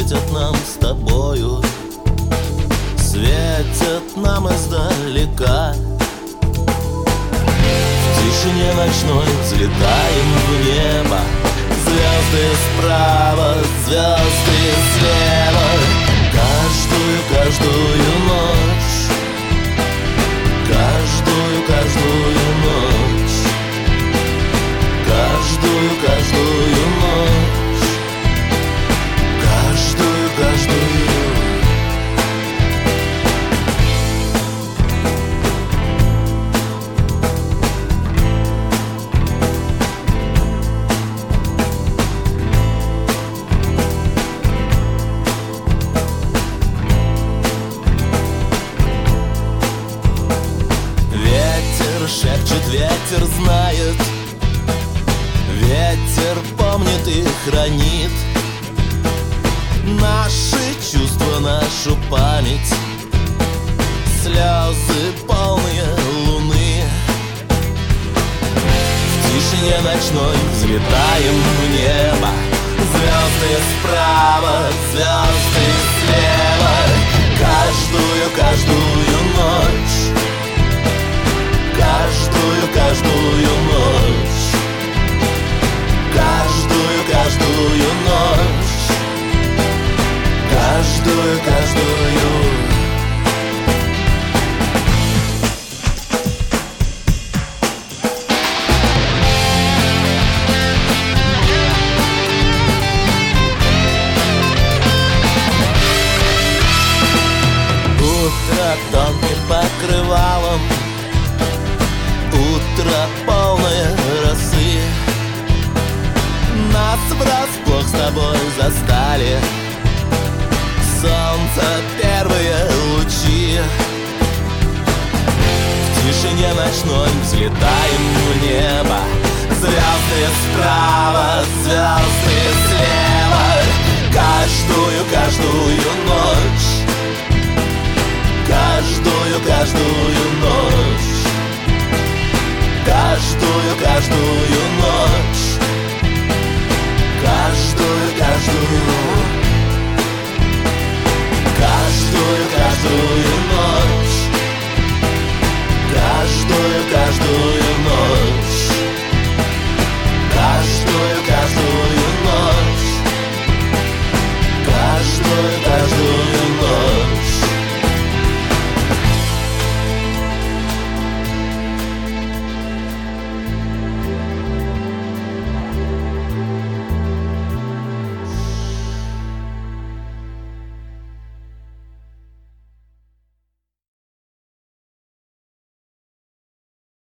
светят нам с тобою, светят нам издалека. В тишине ночной взлетаем в небо, звезды справа, звезды слева. Каждую ночь, каждую ночь, каждую ночь, каждую. Шепчет ветер, знает, ветер помнит и хранит наши чувства, нашу память, слезы полные луны. В тишине ночной взлетаем в небо, звезды справа, звезды слева. Каждую ночь, каждую ночь, каждую ночь, каждую. Утро тонким покрывалом, утро полное росы. Нас врасплох с тобой застали, солнце первые лучи. В тишине ночной взлетаем в небо, звезды справа, звезды слева. Каждую ночь, каждую ночь, каждую